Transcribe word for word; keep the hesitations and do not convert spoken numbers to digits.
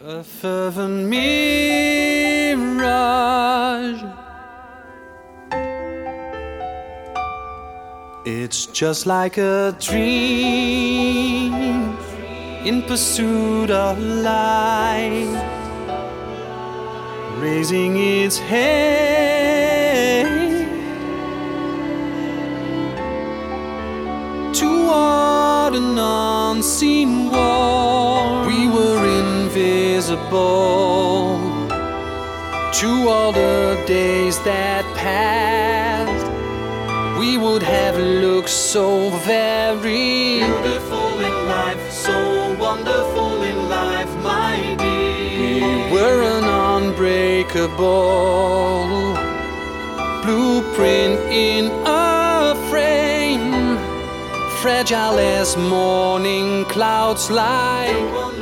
A fervent mirage. It's just like a dream in pursuit of light, raising its head toward an unseen wall. We were invisible to all the days that passed. We would have looked so very beautiful in life, so wonderful in life, my dear. We were an unbreakable blueprint in a frame, fragile as morning clouds like